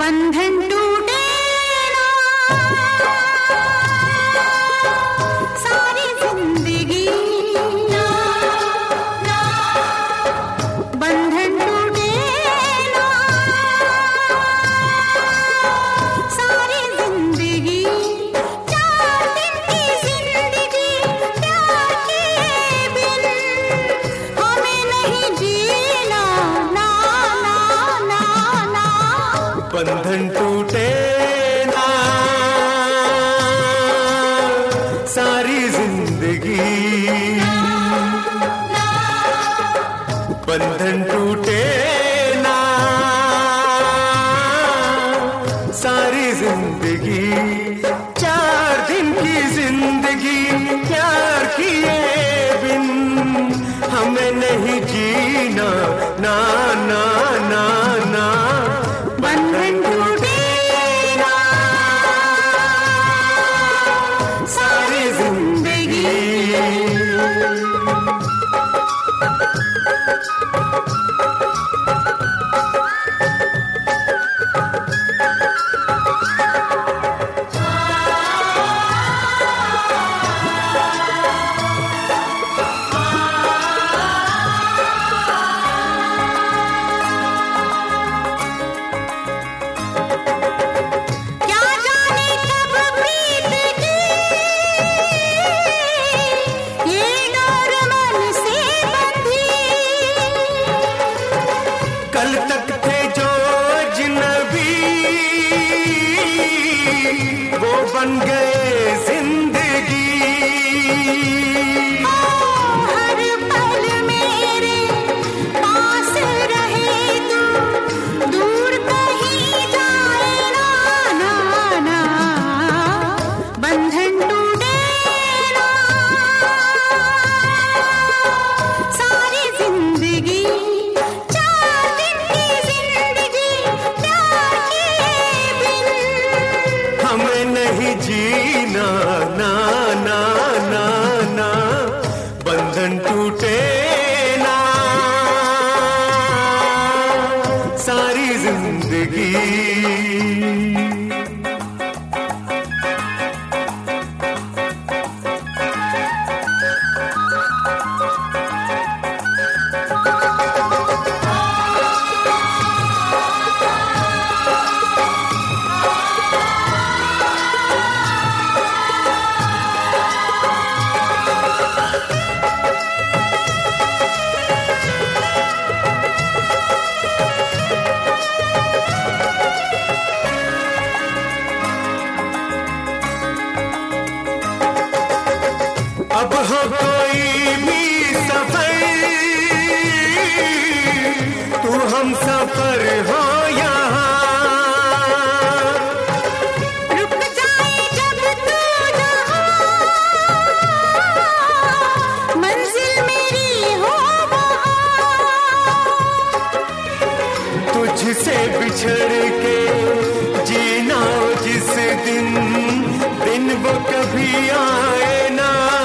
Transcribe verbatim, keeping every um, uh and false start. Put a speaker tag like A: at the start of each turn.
A: बंधन टूटे ना, सारी जिंदगी ना, ना, बंधन टूटे ना, सारी जिंदगी, चार दिन की जिंदगी प्यार के बिन हमें नहीं जीना, ना, ना, ना, ना,
B: बंधन टूटे ना, सारी जिंदगी, बंधन टूटे ना, सारी जिंदगी, चार दिन की जिंदगी प्यार किए बिन हमें नहीं जीना, ना, ना, ना, ना,
A: बंधन टूटे ना, सारी जिंदगी। क्या जाने कब प्रीत की ये डोर मन से बंधी,
B: कल तक थे जो अजनबी वो बन गए जिंदगी,
A: हर पल मेरे पास रहे तू, दूर कहीं जाए ना, ना, ना, बंधन टूटे ना, सारी जिंदगी, चार दिन की जिंदगी प्यार के बिन
B: हमें नहीं जीना, ना, ना, ना, ना, बंधन टूटे ना, सारी जिंदगी। अब हो कोई भी सफर, तू हम सफर हो यहाँ,
A: रुक जाए जब तू जहाँ, मंजिल मेरी हो वहाँ,
B: तुझसे बिछड़ के जीना जिस दिन, दिन वो कभी आए ना,